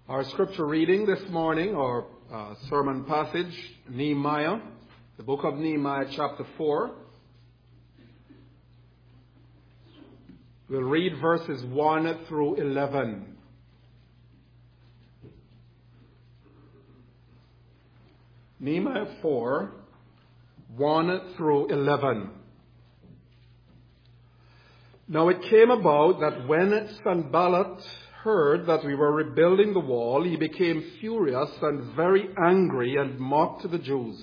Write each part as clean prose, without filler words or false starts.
Our scripture reading this morning, or sermon passage, Nehemiah, the book of Nehemiah, chapter 4. We'll read verses 1 through 11. Nehemiah 4, 1 through 11. Now it came about that when Sanballat heard that we were rebuilding the wall, he became furious and very angry and mocked the Jews.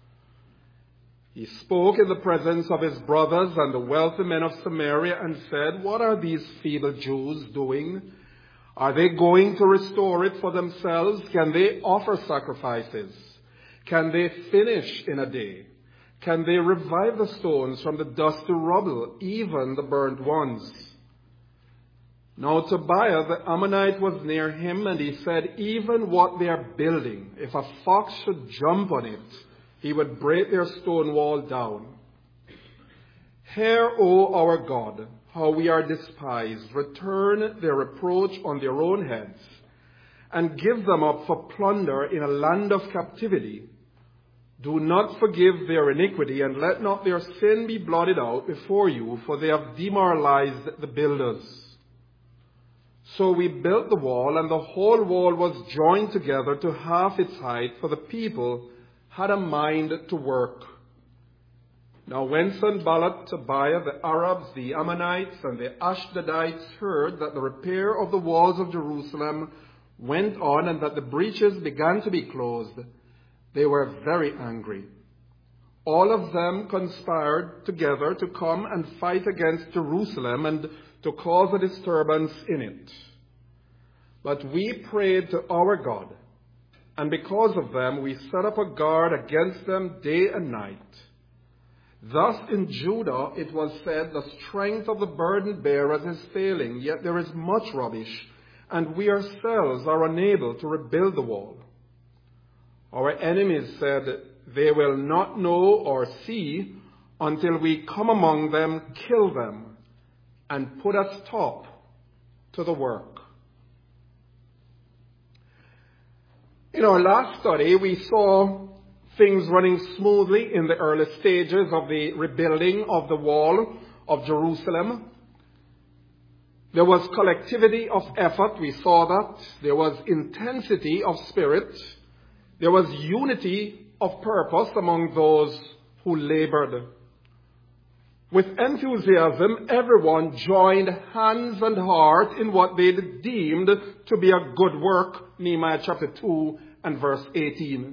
He spoke in the presence of his brothers and the wealthy men of Samaria and said, "What are these feeble Jews doing? Are they going to restore it for themselves? Can they offer sacrifices? Can they finish in a day? Can they revive the stones from the dust to rubble, even the burnt ones?" Now Tobiah the Ammonite was near him, and he said, "Even what they are building, if a fox should jump on it, he would break their stone wall down. Hear, O our God, how we are despised. Return their reproach on their own heads, and give them up for plunder in a land of captivity. Do not forgive their iniquity, and let not their sin be blotted out before you, for they have demoralized the builders." So we built the wall, and the whole wall was joined together to half its height, for the people had a mind to work. Now when Sanballat, Tobiah, the Arabs, the Ammonites, and the Ashdodites heard that the repair of the walls of Jerusalem went on, and that the breaches began to be closed, they were very angry. All of them conspired together to come and fight against Jerusalem and to cause a disturbance in it. But we prayed to our God, and because of them we set up a guard against them day and night. Thus in Judah it was said, "The strength of the burden bearers is failing, yet there is much rubbish, and we ourselves are unable to rebuild the wall." Our enemies said, "They will not know or see until we come among them, kill them, and put a stop to the work." In our last study, we saw things running smoothly in the early stages of the rebuilding of the wall of Jerusalem. There was collectivity of effort, we saw that. There was intensity of spirit. There was unity of purpose among those who labored. With enthusiasm, everyone joined hands and heart in what they deemed to be a good work, Nehemiah chapter 2 and verse 18.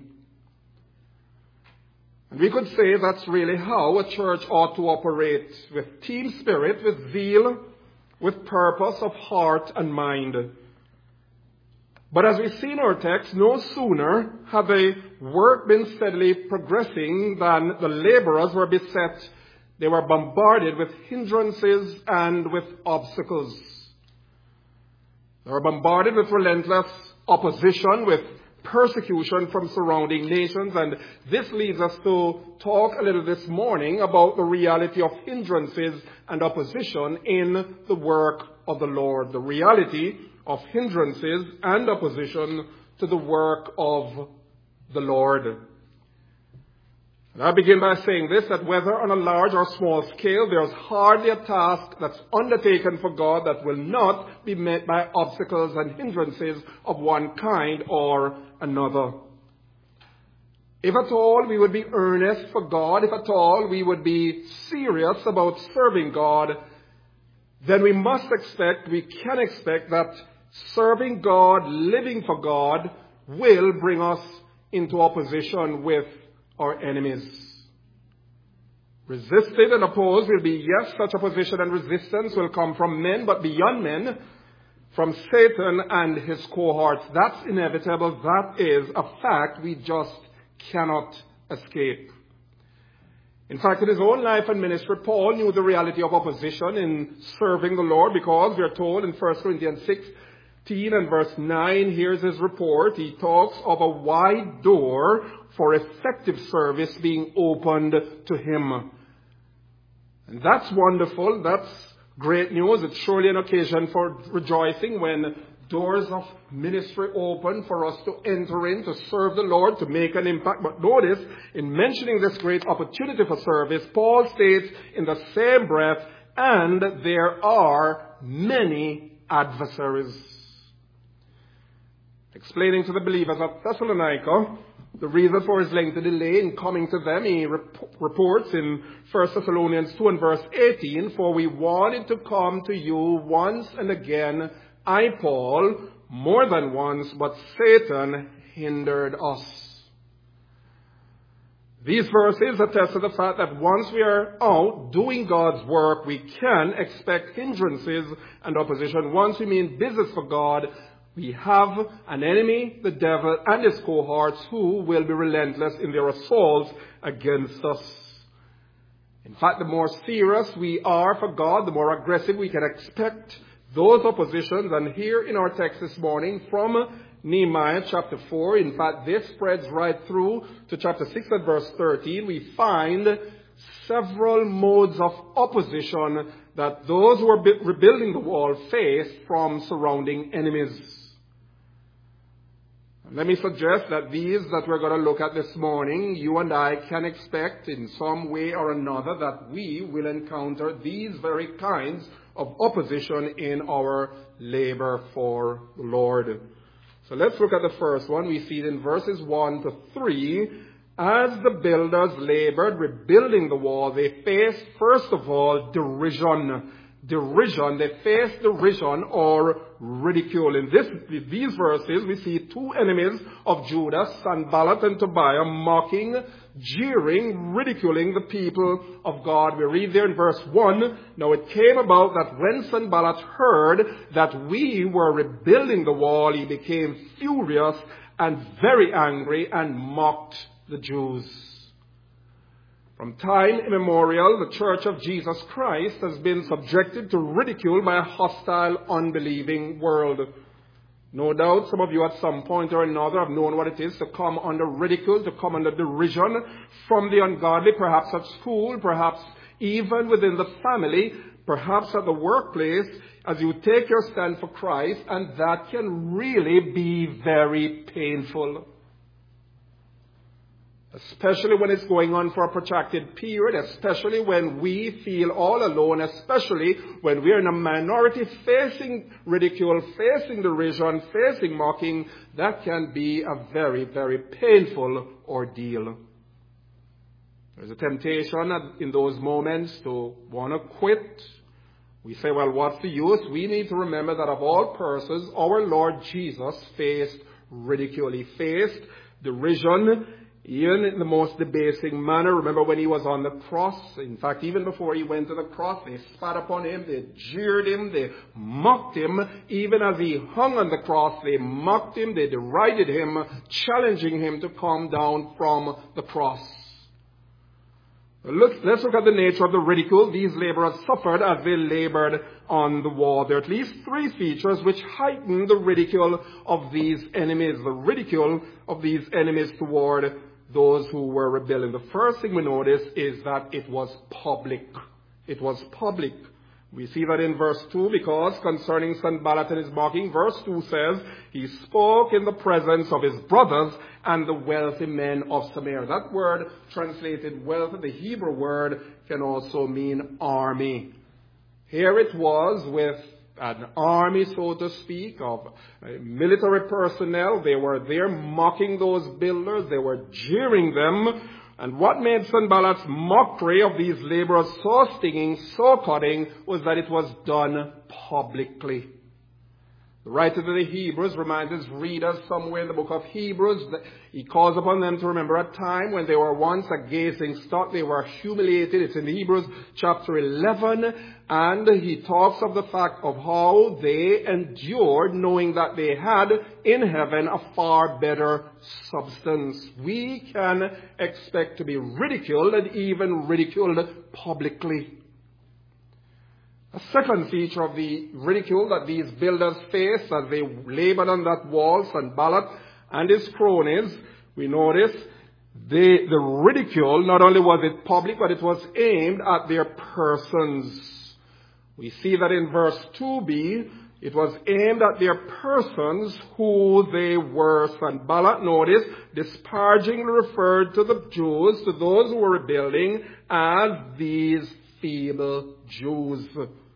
And we could say that's really how a church ought to operate, with team spirit, with zeal, with purpose of heart and mind. But as we see in our text, no sooner had the work been steadily progressing than the laborers were beset. They were bombarded with hindrances and with obstacles. They were bombarded with relentless opposition, with persecution from surrounding nations. And this leads us to talk a little this morning about the reality of hindrances and opposition in the work of the Lord. The reality of hindrances and opposition to the work of the Lord. And I begin by saying this, that whether on a large or small scale, there's hardly a task that's undertaken for God that will not be met by obstacles and hindrances of one kind or another. If at all we would be earnest for God, if at all we would be serious about serving God, then we can expect that serving God, living for God, will bring us into opposition with our enemies. Resisted and opposed will be, yes, such opposition and resistance will come from men, but beyond men, from Satan and his cohorts. That's inevitable. That is a fact we just cannot escape. In fact, in his own life and ministry, Paul knew the reality of opposition in serving the Lord, because we are told in 1 Corinthians 16 and verse 9, here's his report. He talks of a wide door for effective service being opened to him. And that's wonderful. That's great news. It's surely an occasion for rejoicing when doors of ministry open for us to enter in, to serve the Lord, to make an impact. But notice, in mentioning this great opportunity for service, Paul states in the same breath, and there are many adversaries. Explaining to the believers of Thessalonica the reason for his lengthy delay in coming to them, he reports in 1 Thessalonians 2 and verse 18, "For we wanted to come to you once and again, I, Paul, more than once, but Satan hindered us." These verses attest to the fact that once we are out doing God's work, we can expect hindrances and opposition. Once we mean business for God, we have an enemy, the devil, and his cohorts who will be relentless in their assaults against us. In fact, the more serious we are for God, the more aggressive we can expect those oppositions. And here in our text this morning from Nehemiah chapter 4, in fact, this spreads right through to chapter 6 and verse 13, we find several modes of opposition that those who are rebuilding the wall faced from surrounding enemies. Let me suggest that these that we're going to look at this morning, you and I can expect in some way or another that we will encounter these very kinds of opposition in our labor for the Lord. So let's look at the first one. We see it in verses 1 to 3. As the builders labored rebuilding the wall, they faced, first of all, derision. They faced derision or ridicule. In these verses, we see two enemies of Judah, Sanballat and Tobiah, mocking, jeering, ridiculing the people of God. We read there in verse 1, "Now it came about that when Sanballat heard that we were rebuilding the wall, he became furious and very angry and mocked the Jews." From time immemorial, the Church of Jesus Christ has been subjected to ridicule by a hostile, unbelieving world. No doubt some of you at some point or another have known what it is to come under ridicule, to come under derision from the ungodly, perhaps at school, perhaps even within the family, perhaps at the workplace, as you take your stand for Christ, and that can really be very painful. Especially when it's going on for a protracted period, especially when we feel all alone, especially when we're in a minority facing ridicule, facing derision, facing mocking, that can be a very, very painful ordeal. There's a temptation in those moments to want to quit. We say, well, what's the use? We need to remember that of all persons, our Lord Jesus faced ridicule. He faced derision, even in the most debasing manner. Remember when he was on the cross? In fact, even before he went to the cross, they spat upon him, they jeered him, they mocked him. Even as he hung on the cross, they mocked him, they derided him, challenging him to come down from the cross. Let's look at the nature of the ridicule these laborers suffered as they labored on the wall. There are at least three features which heighten the ridicule of these enemies, the ridicule of these enemies toward those who were rebelling. The first thing we notice is that it was public. It was public. We see that in verse 2, because concerning Sanballat and his mocking, verse 2 says, he spoke in the presence of his brothers and the wealthy men of Samaria. That word translated wealthy, the Hebrew word, can also mean army. Here it was with an army, so to speak, of military personnel. They were there mocking those builders. They were jeering them. And what made Sanballat's mockery of these laborers so stinging, so cutting, was that it was done publicly. The writer to the Hebrews reminds his readers somewhere in the book of Hebrews that he calls upon them to remember a time when they were once a gazing stock. They were humiliated. It's in Hebrews chapter 11. And he talks of the fact of how they endured, knowing that they had in heaven a far better substance. We can expect to be ridiculed and even ridiculed publicly. A second feature of the ridicule that these builders faced as they labored on that wall, Sanballat and his cronies, we notice the ridicule, not only was it public, but it was aimed at their persons. We see that in verse 2b, It was aimed at their persons, who they were. Sanballat, notice, disparagingly referred to the Jews, to those who were rebuilding, as these feeble Jews.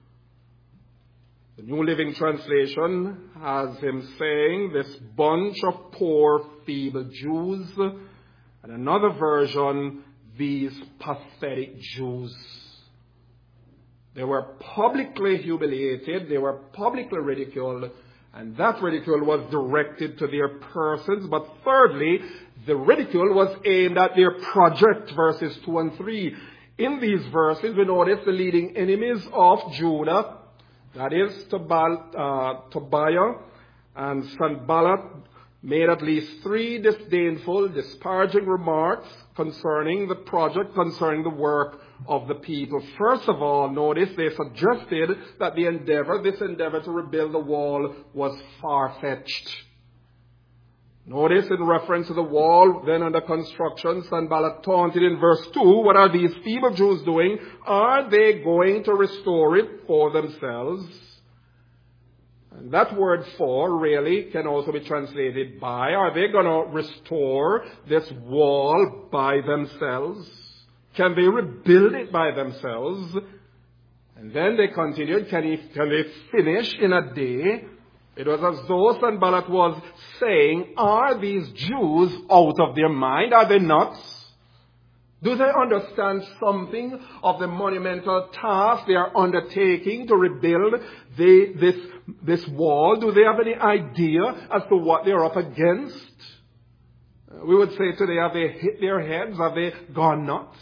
The New Living Translation has him saying, this bunch of poor, feeble Jews. And another version, these pathetic Jews. They were publicly humiliated, they were publicly ridiculed, and that ridicule was directed to their persons. But thirdly, the ridicule was aimed at their project, verses 2 and 3. In these verses, we notice the leading enemies of Judah, that is, Tobiah and Sanballat, made at least 3 disdainful, disparaging remarks concerning the project, concerning the work of the people. First of all, notice they suggested that this endeavor to rebuild the wall was far-fetched. Notice in reference to the wall then under construction, Sanballat taunted in verse 2, what are these feeble Jews doing? Are they going to restore it for themselves? And that word for really can also be translated by. Are they going to restore this wall by themselves? Can they rebuild it by themselves? And then they continued, can they finish in a day? It was as though Sanballat was saying, are these Jews out of their mind? Are they nuts? Do they understand something of the monumental task they are undertaking to rebuild this wall? Do they have any idea as to what they are up against? We would say today, have they hit their heads? Have they gone nuts?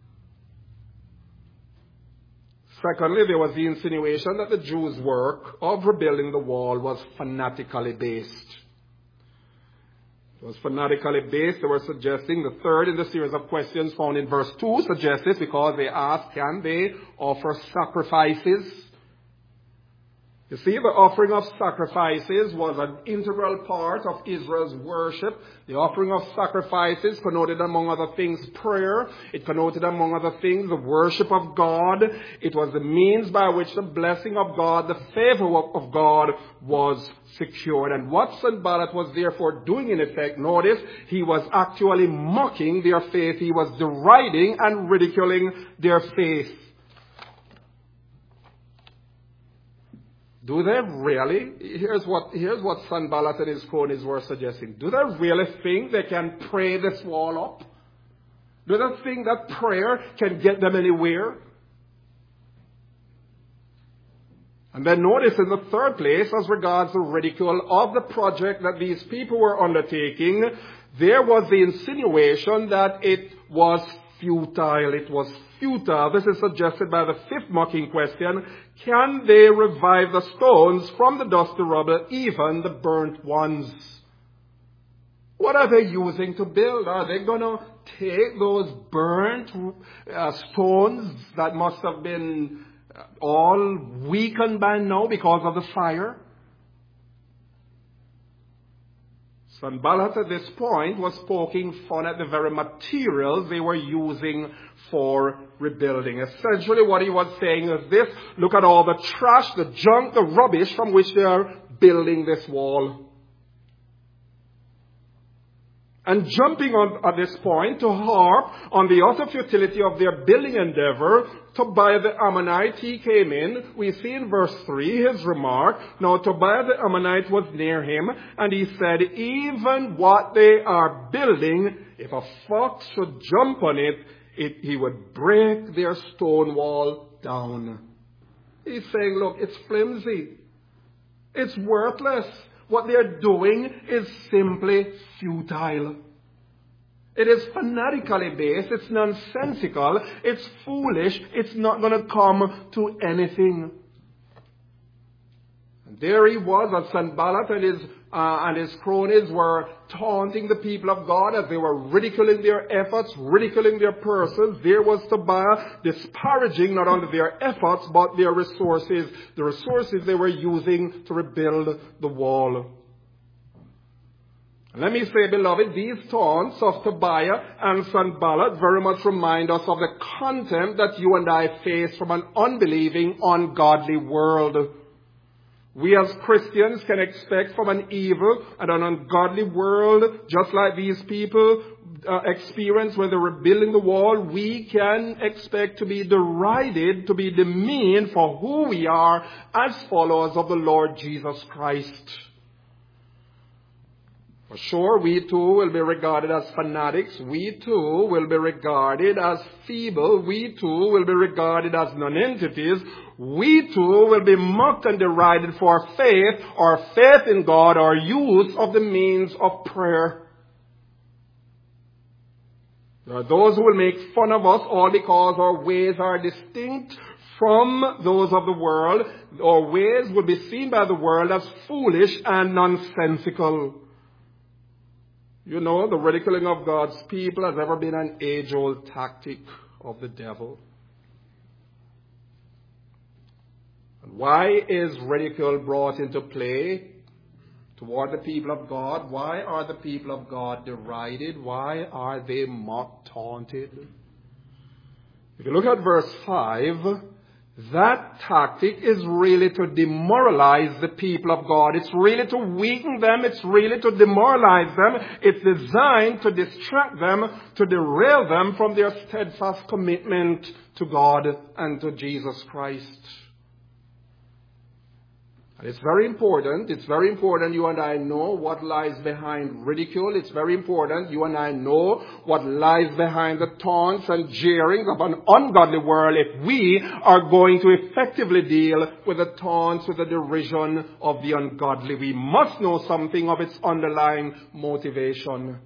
Secondly, there was the insinuation that the Jews' work of rebuilding the wall was fanatically based. It was fanatically based. They were suggesting, the third in the series of questions found in verse 2 suggests this, because they asked, can they offer sacrifices? You see, the offering of sacrifices was an integral part of Israel's worship. The offering of sacrifices connoted, among other things, prayer. It connoted, among other things, the worship of God. It was the means by which the blessing of God, the favor of God was secured. And what Sanballat was therefore doing in effect, notice, he was actually mocking their faith. He was deriding and ridiculing their faith. Do they really? Here's what Sanballat and his cronies were suggesting. Do they really think they can pray this wall up? Do they think that prayer can get them anywhere? And then notice in the third place, as regards the ridicule of the project that these people were undertaking, there was the insinuation that it was futile. It was futile. This is suggested by the fifth mocking question. Can they revive the stones from the dusty rubble, even the burnt ones? What are they using to build? Are they going to take those burnt stones that must have been all weakened by now because of the fire? Sanballat at this point was poking fun at the very materials they were using for rebuilding. Essentially what he was saying is this: look at all the trash, the junk, the rubbish from which they are building this wall. And jumping on at this point to harp on the utter futility of their building endeavor, Tobiah the Ammonite, he came in. We see in verse 3 his remark. Now Tobiah the Ammonite was near him, and he said, even what they are building, if a fox should jump on it, he would break their stone wall down. He's saying, look, it's flimsy. It's worthless. What they're doing is simply futile. It is fanatically based. It's nonsensical. It's foolish. It's not going to come to anything. And there he was, as Sanballat and his cronies were taunting the people of God as they were ridiculing their efforts, ridiculing their persons. There was Tobiah disparaging not only their efforts but their resources, the resources they were using to rebuild the wall. Let me say, beloved, these taunts of Tobiah and Sanballat very much remind us of the contempt that you and I face from an unbelieving, ungodly world. We as Christians can expect from an evil and an ungodly world, just like these people experienced when they were building the wall, we can expect to be derided, to be demeaned for who we are as followers of the Lord Jesus Christ. For sure, we too will be regarded as fanatics. We too will be regarded as feeble. We too will be regarded as non-entities. We too will be mocked and derided for faith, or faith in God, or use of the means of prayer. There are those who will make fun of us all because our ways are distinct from those of the world. Our ways will be seen by the world as foolish and nonsensical. You know, the ridiculing of God's people has ever been an age-old tactic of the devil. And why is ridicule brought into play toward the people of God? Why are the people of God derided? Why are they mocked, taunted? If you look at verse 5, that tactic is really to demoralize the people of God. It's really to weaken them. It's really to demoralize them. It's designed to distract them, to derail them from their steadfast commitment to God and to Jesus Christ. And it's very important you and I know what lies behind ridicule. It's very important you and I know what lies behind the taunts and jeerings of an ungodly world if we are going to effectively deal with the taunts, with the derision of the ungodly. We must know something of its underlying motivation.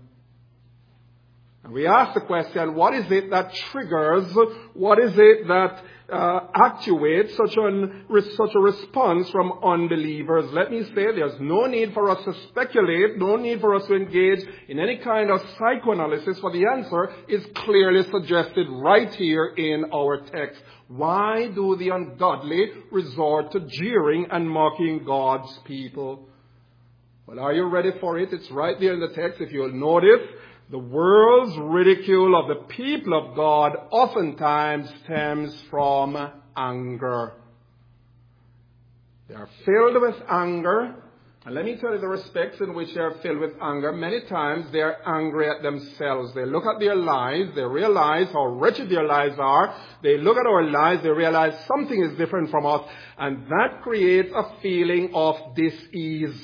And we ask the question, what is it that triggers, what is it that actuates such a response from unbelievers? Let me say there's no need for us to speculate, no need for us to engage in any kind of psychoanalysis, for the answer is clearly suggested right here in our text. Why do the ungodly resort to jeering and mocking God's people? Well, are you ready for it? It's right there in the text. If you'll notice, the world's ridicule of the people of God oftentimes stems from anger. They are filled with anger. And let me tell you the respects in which they are filled with anger. Many times they are angry at themselves. They look at their lives. They realize how wretched their lives are. They look at our lives. They realize something is different from us. And that creates a feeling of dis-ease.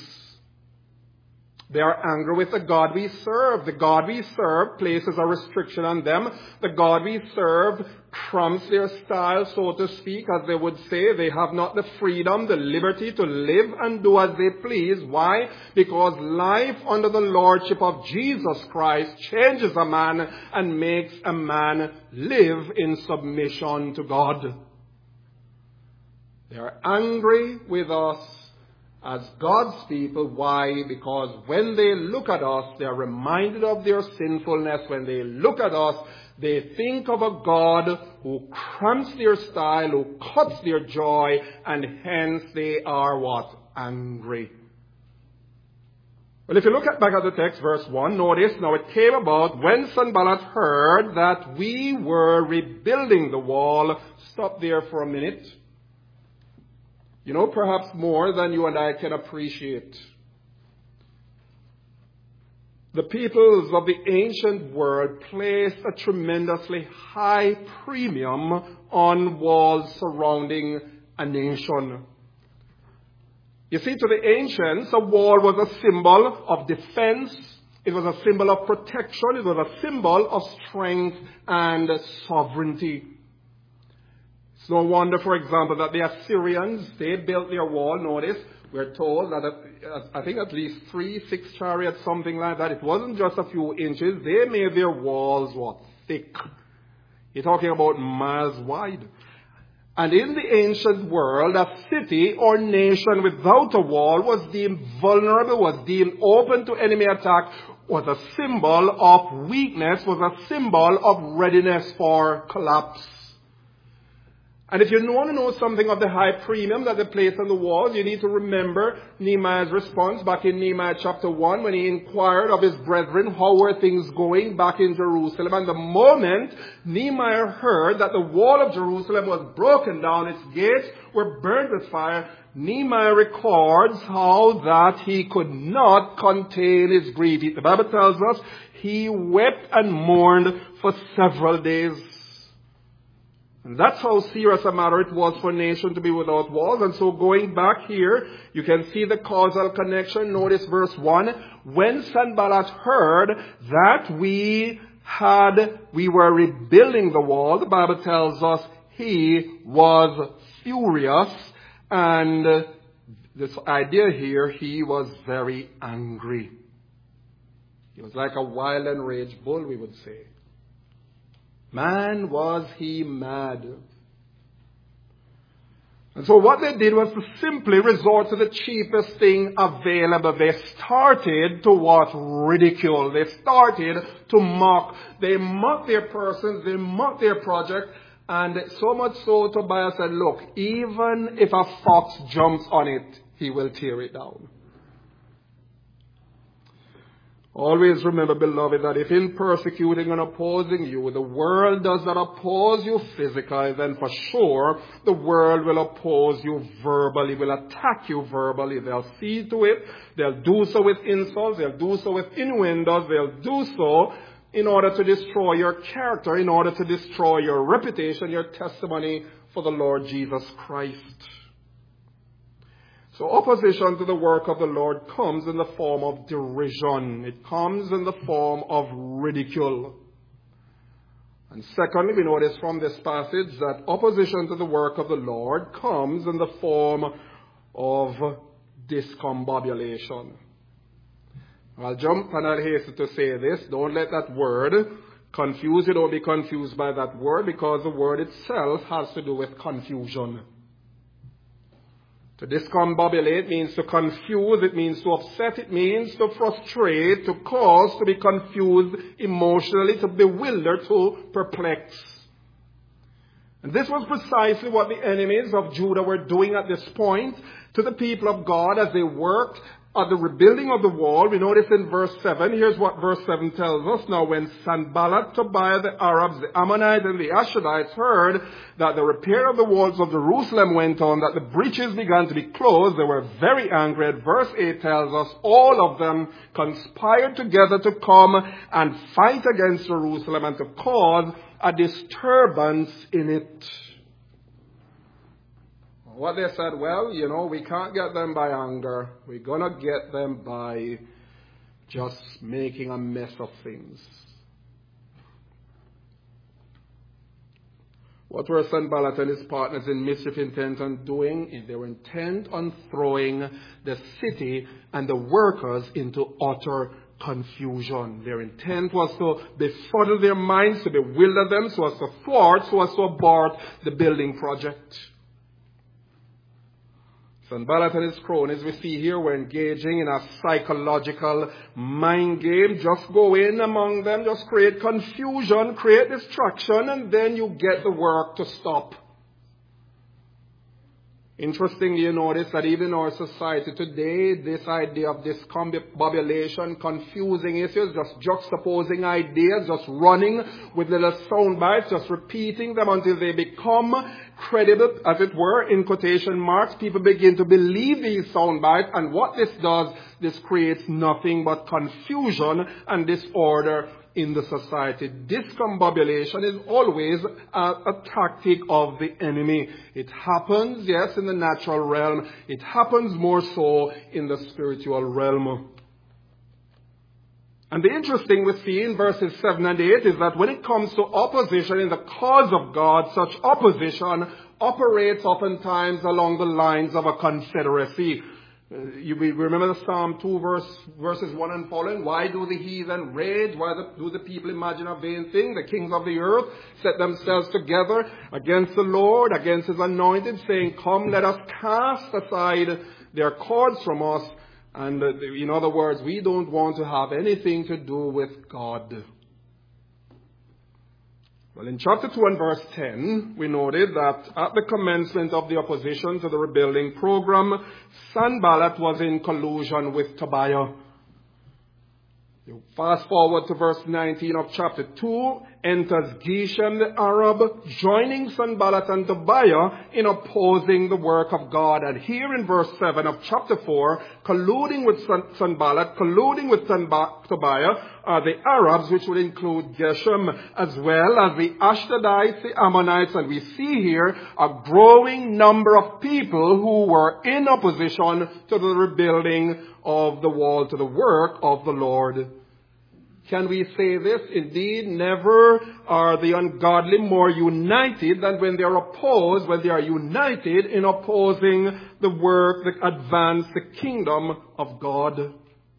They are angry with the God we serve. The God we serve places a restriction on them. The God we serve cramps their style, so to speak, as they would say. They have not the freedom, the liberty to live and do as they please. Why? Because life under the lordship of Jesus Christ changes a man and makes a man live in submission to God. They are angry with us as God's people. Why? Because when they look at us, they are reminded of their sinfulness. When they look at us, they think of a God who cramps their style, who cuts their joy, and hence they are what? Angry. Well, if you look back at the text, verse 1, notice, now it came about when Sanballat heard that we were rebuilding the wall. Stop there for a minute. You know, perhaps more than you and I can appreciate. The peoples of the ancient world placed a tremendously high premium on walls surrounding a nation. You see, to the ancients, a wall was a symbol of defense. It was a symbol of protection. It was a symbol of strength and sovereignty. It's no wonder, for example, that the Assyrians, they built their wall. Notice, we're told that I think at least 6 chariots, something like that. It wasn't just a few inches. They made their walls, thick. You're talking about miles wide. And in the ancient world, a city or nation without a wall was deemed vulnerable, was deemed open to enemy attack, was a symbol of weakness, was a symbol of readiness for collapse. And if you want to know something of the high premium that they placed on the walls, you need to remember Nehemiah's response back in Nehemiah chapter 1 when he inquired of his brethren how were things going back in Jerusalem. And the moment Nehemiah heard that the wall of Jerusalem was broken down, its gates were burned with fire, Nehemiah records how that he could not contain his grief. The Bible tells us he wept and mourned for several days. And that's how serious a matter it was for a nation to be without walls. And so going back here, you can see the causal connection. Notice verse 1. When Sanballat heard that we were rebuilding the wall, the Bible tells us he was furious. And this idea here, he was very angry. He was like a wild and raged bull, we would say. Man, was he mad. And so what they did was to simply resort to the cheapest thing available. They started to what? Ridicule. They started to mock. They mocked their persons. They mocked their project. And so much so, Tobiah said, look, even if a fox jumps on it, he will tear it down. Always remember, beloved, that if in persecuting and opposing you, the world does not oppose you physically, then for sure the world will oppose you verbally, will attack you verbally. They'll see to it. They'll do so with insults. They'll do so with innuendos. They'll do so in order to destroy your character, in order to destroy your reputation, your testimony for the Lord Jesus Christ. So opposition to the work of the Lord comes in the form of derision. It comes in the form of ridicule. And secondly, we notice from this passage that opposition to the work of the Lord comes in the form of discombobulation. I'll jump and I'll hasten to say this. Don't let that word confuse you. Don't be confused by that word, because the word itself has to do with confusion. To discombobulate means to confuse, it means to upset, it means to frustrate, to cause, to be confused emotionally, to bewilder, to perplex. And this was precisely what the enemies of Judah were doing at this point to the people of God as they worked at the rebuilding of the wall. We notice in verse 7, here's what verse 7 tells us. Now when Sanballat, Tobiah, the Arabs, the Ammonites, and the Ashdodites heard that the repair of the walls of Jerusalem went on, that the breaches began to be closed, they were very angry. Verse 8 tells us all of them conspired together to come and fight against Jerusalem and to cause a disturbance in it. What they said, well, we can't get them by anger. We're going to get them by just making a mess of things. What were Sanballat and his partners in mischief intent on doing? They were intent on throwing the city and the workers into utter confusion. Their intent was to befuddle their minds, to bewilder them, so as to thwart, so as to abort the building project. Sanballat and his cronies, we see here, were engaging in a psychological mind game. Just go in among them, just create confusion, create distraction, and then you get the work to stop. Interestingly, you notice that even in our society today, this idea of discombobulation, confusing issues, just juxtaposing ideas, just running with little sound bites, just repeating them until they become credible, as it were, in quotation marks. People begin to believe these sound bites, and what this does, this creates nothing but confusion and disorder in the society. Discombobulation is always a tactic of the enemy. It happens, yes, in the natural realm. It happens more so in the spiritual realm. And the interesting we see in verses 7 and 8 is that when it comes to opposition in the cause of God, such opposition operates oftentimes along the lines of a confederacy. You remember the Psalm 2 verses 1 and following. Why do the heathen rage? Why do the people imagine a vain thing? The kings of the earth set themselves together against the Lord, against his anointed, saying, come, let us cast aside their cords from us. And in other words, we don't want to have anything to do with God. Well, in chapter 2 and verse 10, we noted that at the commencement of the opposition to the rebuilding program, Sanballat was in collusion with Tobiah. You fast forward to verse 19 of chapter 2, enters Geshem the Arab, joining Sanballat and Tobiah in opposing the work of God. And here in verse 7 of chapter 4, colluding with Sanballat, colluding with Tobiah, are the Arabs, which would include Geshem, as well as the Ashdodites, the Ammonites, and we see here a growing number of people who were in opposition to the rebuilding of the wall, to the work of the Lord. Can we say this? Indeed, never are the ungodly more united than when they are opposed, when they are united in opposing the work that advance the kingdom of God.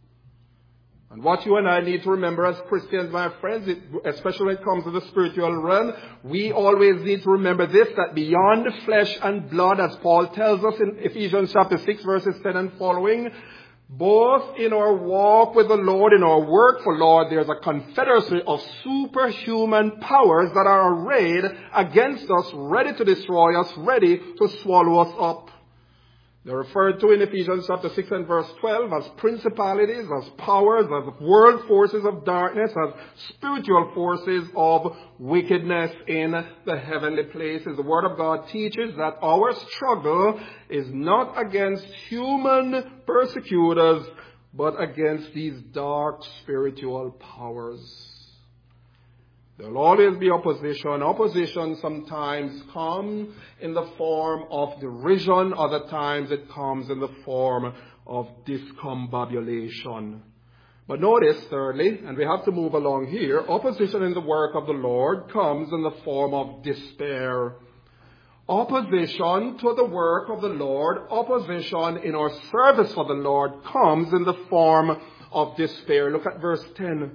And what you and I need to remember as Christians, my friends, especially when it comes to the spiritual realm, we always need to remember this, that beyond flesh and blood, as Paul tells us in Ephesians chapter 6, verses 10 and following, both in our walk with the Lord, in our work for Lord, there's a confederacy of superhuman powers that are arrayed against us, ready to destroy us, ready to swallow us up. They're referred to in Ephesians chapter 6 and verse 12 as principalities, as powers, as world forces of darkness, as spiritual forces of wickedness in the heavenly places. The Word of God teaches that our struggle is not against human persecutors, but against these dark spiritual powers. There will always be opposition. Opposition sometimes comes in the form of derision. Other times it comes in the form of discombobulation. But notice, thirdly, and we have to move along here, opposition in the work of the Lord comes in the form of despair. Opposition to the work of the Lord, opposition in our service for the Lord comes in the form of despair. Look at verse 10.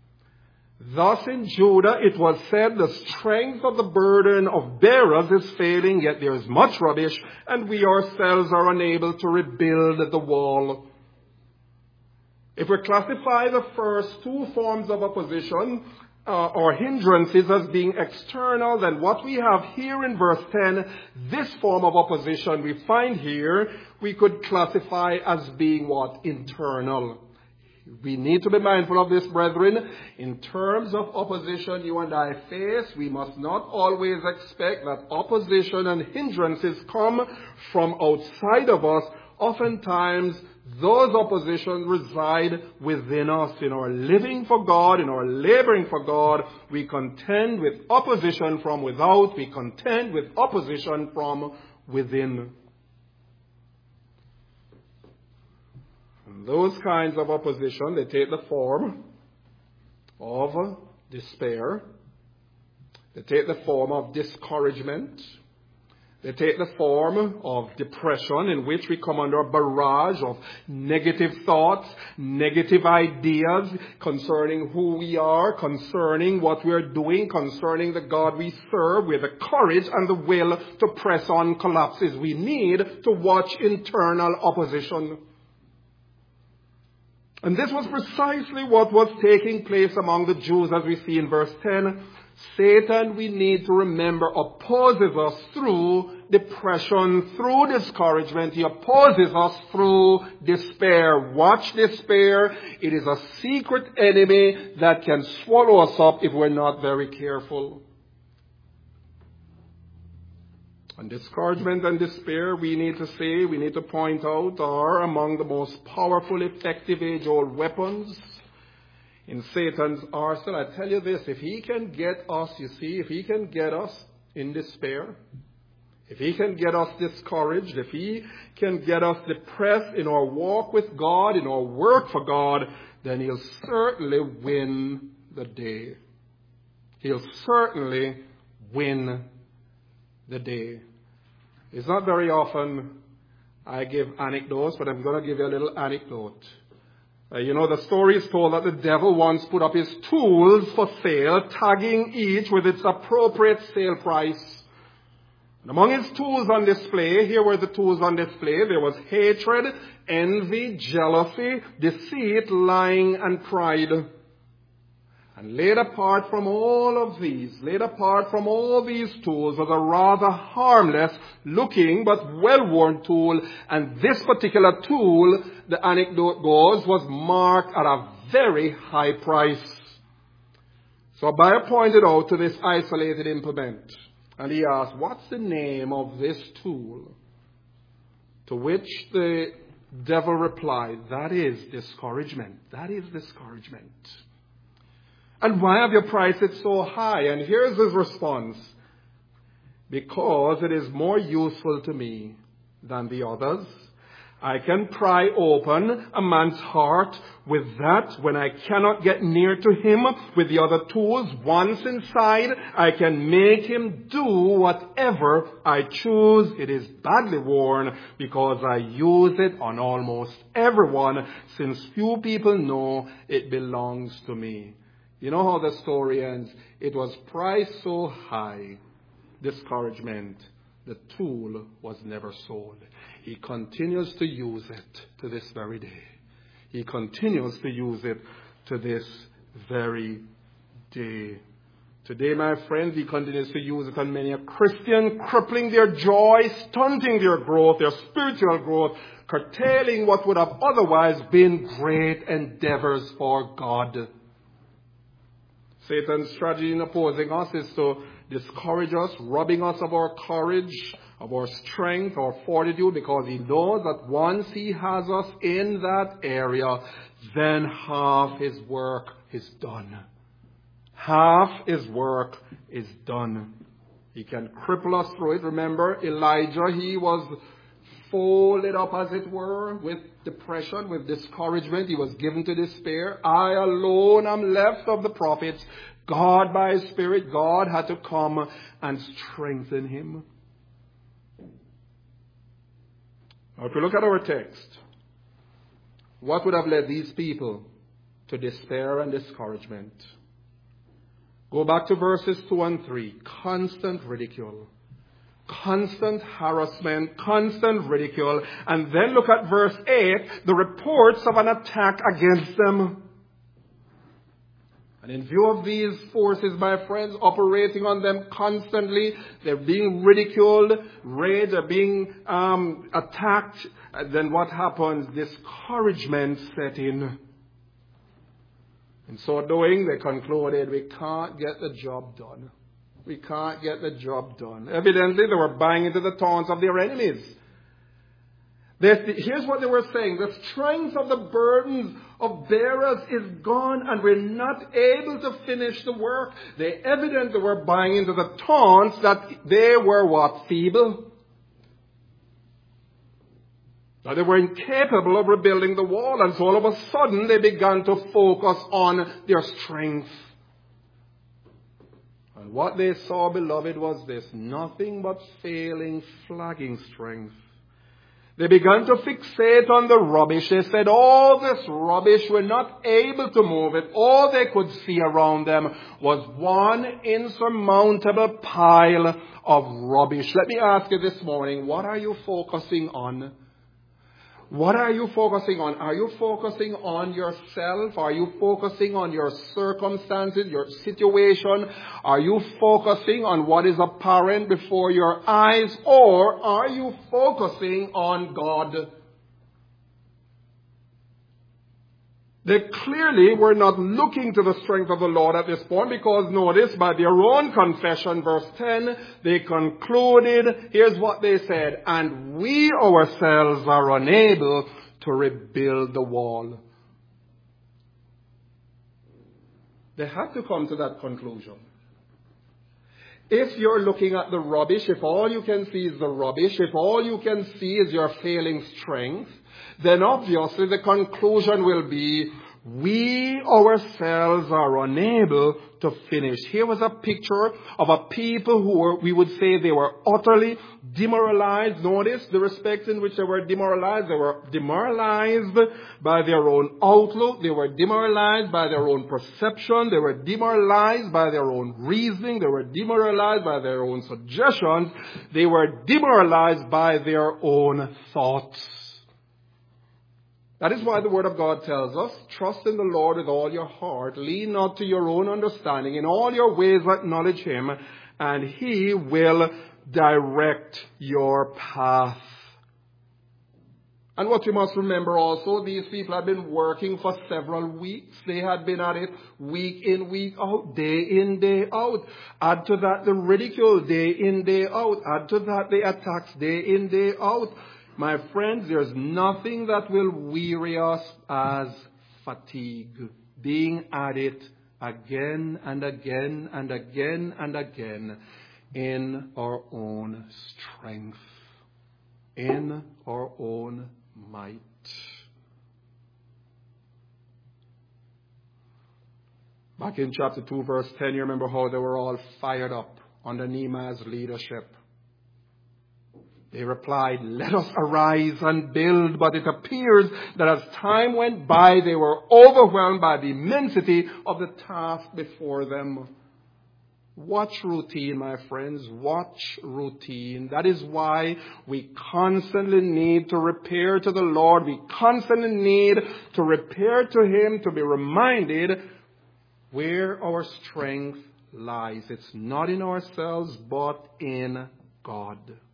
Thus in Judah it was said, the strength of the burden of bearers is failing, yet there is much rubbish, and we ourselves are unable to rebuild the wall. If we classify the first two forms of opposition or hindrances as being external, then what we have here in verse 10, this form of opposition we find here, we could classify as being what? Internal. We need to be mindful of this, brethren. In terms of opposition you and I face, we must not always expect that opposition and hindrances come from outside of us. Oftentimes, those oppositions reside within us. In our living for God, in our laboring for God, we contend with opposition from without. We contend with opposition from within. Those kinds of opposition, they take the form of despair. They take the form of discouragement. They take the form of depression, in which we come under a barrage of negative thoughts, negative ideas concerning who we are, concerning what we are doing, concerning the God we serve, with the courage and the will to press on collapses. We need to watch internal opposition. And this was precisely what was taking place among the Jews, as we see in verse 10. Satan, we need to remember, opposes us through depression, through discouragement. He opposes us through despair. Watch despair. It is a secret enemy that can swallow us up if we're not very careful. And discouragement and despair, we need to point out, are among the most powerful, effective age-old weapons in Satan's arsenal. I tell you this, if he can get us, if he can get us in despair, if he can get us discouraged, if he can get us depressed in our walk with God, in our work for God, then he'll certainly win the day. He'll certainly win the day. It's not very often I give anecdotes, but I'm going to give you a little anecdote. The story is told that the devil once put up his tools for sale, tagging each with its appropriate sale price. And among his tools on display, here were the tools on display. There was hatred, envy, jealousy, deceit, lying, and pride. And laid apart from all these tools was a rather harmless looking but well-worn tool. And this particular tool, the anecdote goes, was marked at a very high price. So a buyer pointed out to this isolated implement, and he asked, "What's the name of this tool?" To which the devil replied, "That is discouragement. That is discouragement." "And why have you priced it so high?" And here's his response: "Because it is more useful to me than the others. I can pry open a man's heart with that when I cannot get near to him with the other tools. Once inside, I can make him do whatever I choose. It is badly worn because I use it on almost everyone, since few people know it belongs to me." You know how the story ends? It was priced so high, discouragement. The tool was never sold. He continues to use it to this very day. He continues to use it to this very day. Today, my friends, he continues to use it on many a Christian, crippling their joy, stunting their growth, their spiritual growth, curtailing what would have otherwise been great endeavors for God. Satan's strategy in opposing us is to discourage us, robbing us of our courage, of our strength, our fortitude, because he knows that once he has us in that area, then half his work is done. Half his work is done. He can cripple us through it. Remember, Elijah, he was folded up, as it were, with depression, with discouragement. He was given to despair. I alone am left of the prophets. God, by his Spirit, God had to come and strengthen him. Now, if we look at our text, what would have led these people to despair and discouragement? Go back to verses 2 and 3. Constant ridicule. Constant harassment, constant ridicule. And then look at verse 8, the reports of an attack against them. And in view of these forces, my friends, operating on them constantly, they're being ridiculed, raged, they're being attacked. And then what happens? Discouragement set in. In so doing, they concluded, we can't get the job done. We can't get the job done. Evidently, they were buying into the taunts of their enemies. Here's what they were saying. The strength of the burdens of bearers is gone, and we're not able to finish the work. They evidently were buying into the taunts that they were what? Feeble. That they were incapable of rebuilding the wall, and so all of a sudden they began to focus on their strength. And what they saw, beloved, was this: nothing but failing, flagging strength. They began to fixate on the rubbish. They said, all this rubbish, we're not able to move it. All they could see around them was one insurmountable pile of rubbish. Let me ask you this morning, what are you focusing on? What are you focusing on? Are you focusing on yourself? Are you focusing on your circumstances, your situation? Are you focusing on what is apparent before your eyes? Or are you focusing on God? They clearly were not looking to the strength of the Lord at this point, because notice, by their own confession, verse 10, they concluded, here's what they said: and we ourselves are unable to rebuild the wall. They had to come to that conclusion. If you're looking at the rubbish, if all you can see is the rubbish, if all you can see is your failing strength, then obviously the conclusion will be, we ourselves are unable to finish. Here was a picture of a people who were, we would say, they were utterly demoralized. Notice the respect in which they were demoralized. They were demoralized by their own outlook. They were demoralized by their own perception. They were demoralized by their own reasoning. They were demoralized by their own suggestions. They were demoralized by their own thoughts. That is why the Word of God tells us, trust in the Lord with all your heart, lean not to your own understanding, in all your ways acknowledge Him, and He will direct your path. And what you must remember also, these people had been working for several weeks. They had been at it week in, week out, day in, day out. Add to that the ridicule, day in, day out. Add to that the attacks, day in, day out. My friends, there's nothing that will weary us as fatigue. Being at it again and again and again and again in our own strength, in our own might. Back in chapter 2, verse 10, you remember how they were all fired up under Nehemiah's leadership. They replied, let us arise and build. But it appears that as time went by, they were overwhelmed by the immensity of the task before them. Watch routine, my friends. Watch routine. That is why we constantly need to repair to the Lord. We constantly need to repair to Him to be reminded where our strength lies. It's not in ourselves, but in God.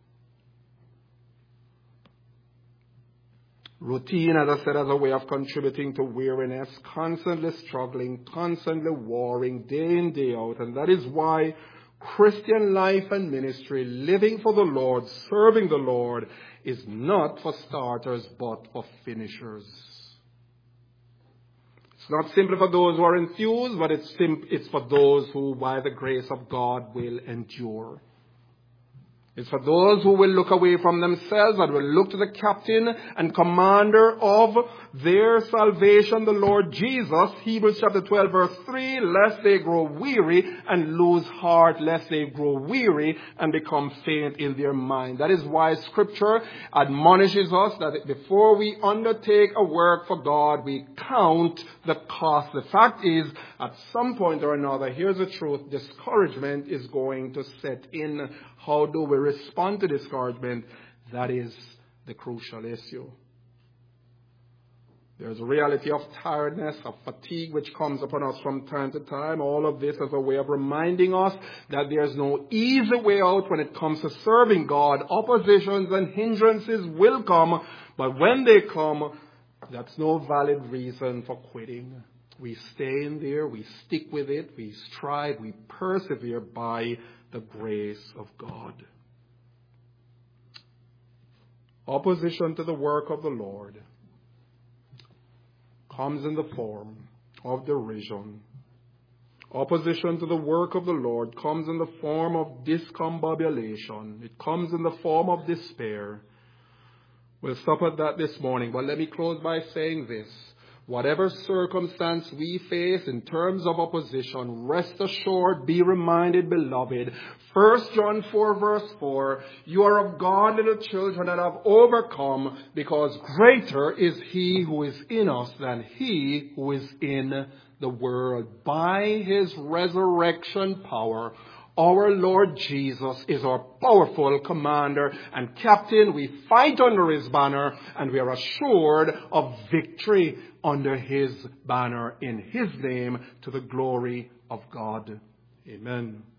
Routine, as I said, as a way of contributing to weariness, constantly struggling, constantly warring, day in, day out. And that is why Christian life and ministry, living for the Lord, serving the Lord, is not for starters, but for finishers. It's not simply for those who are enthused, but it's for those who, by the grace of God, will endure. It's for those who will look away from themselves and will look to the captain and commander of their salvation, the Lord Jesus. Hebrews chapter 12, verse 3, lest they grow weary and lose heart, lest they grow weary and become faint in their mind. That is why Scripture admonishes us that before we undertake a work for God, we count the cost. The fact is, at some point or another, here's the truth, discouragement is going to set in. How do we respond to discouragement? That is the crucial issue. There's a reality of tiredness, of fatigue, which comes upon us from time to time. All of this is a way of reminding us that there's no easy way out when it comes to serving God. Oppositions and hindrances will come, but when they come, that's no valid reason for quitting. We stay in there, we stick with it, we strive, we persevere by the grace of God. Opposition to the work of the Lord comes in the form of derision. Opposition to the work of the Lord comes in the form of discombobulation. It comes in the form of despair. We'll stop at that this morning, but let me close by saying this. Whatever circumstance we face in terms of opposition, rest assured, be reminded, beloved, 1 John 4 verse 4, you are of God, little children, and have overcome, because greater is He who is in us than he who is in the world. By His resurrection power, our Lord Jesus is our powerful commander and captain. We fight under His banner, and we are assured of victory under His banner, in His name, to the glory of God. Amen.